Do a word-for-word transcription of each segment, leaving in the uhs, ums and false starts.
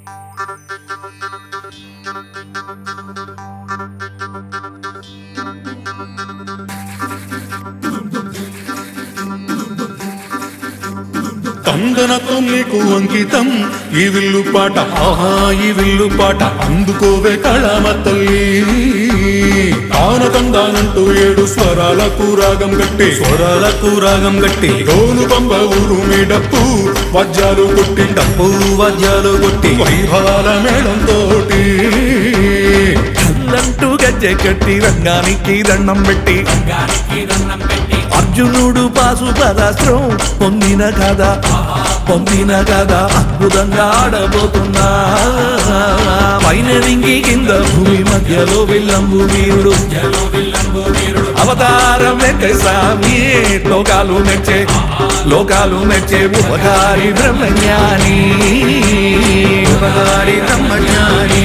కందనతో నీకు అంకితం ఈ విల్లు పాట, ఆహా ఈ విల్లు పాట, అందుకోవే కళామ తల్లి. ఆనకందానంటూ ఏడు స్వరాలకు రాగం గట్టి, స్వరాలకు రాగం గట్టి, గోను పంబ ఊరు మీ డప్పు వజ్జాలు కొట్టి, డప్పు వజ్జాలు కొట్టి, వైభవాల మేళం తోటి కళ్ళంటూ గజ్జె కట్టి రంగానికి దండం పెట్టి, అర్జునుడు పాశుపదాస్త్రం పొందిన కదా, పొందిన కదా, అద్భుతంగా ఆడబోతున్నా. పైన రింగి కింద భూమి మధ్యలో విల్లంబు వీరుడు, అవతారం ఎక్కే స్వామి, లోకాలు మెచ్చే, లోకాలు మెచ్చే ఉపకారి బ్రహ్మజ్ఞాని, ఉపకారి బ్రహ్మజ్ఞాని.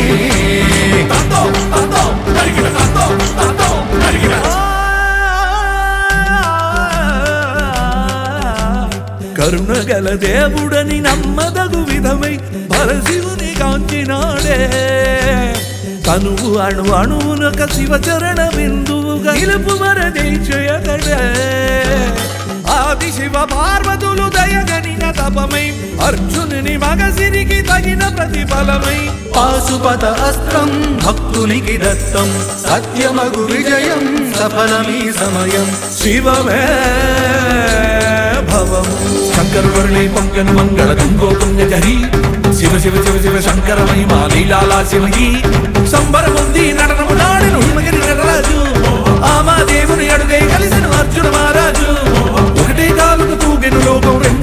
కరుణగల దేవుడని నమ్మదగు విధమై పరశివుని కాంచినాడే, తనువు అణు అణువునొక శివచరణ బిందువుగా నిలుపు వరదేశయగడే. ఆది శివ పార్వతులు దయగనిన తపమై అర్జునుని మగసిరికి తగిన ప్రతిఫలమై, పాశుపత అస్త్రం భక్తునికి దత్తం, సత్యమగు విజయం సఫలమీ సమయం. శివమే భవము శంకరువర్ణి పంకను మంగళ తుంగో తుంగ జరి, శివ శివ శివ శివ శంకర మహిమా లీలాలా శివగి. సంబరముంది నటనము నాడెను హిమగిరి నటరాజు, ఆమా దేవుని అడుగై కలిసిన అర్జున మహారాజు. ఒకటే కాలుకు తూగెను లోకం రెండు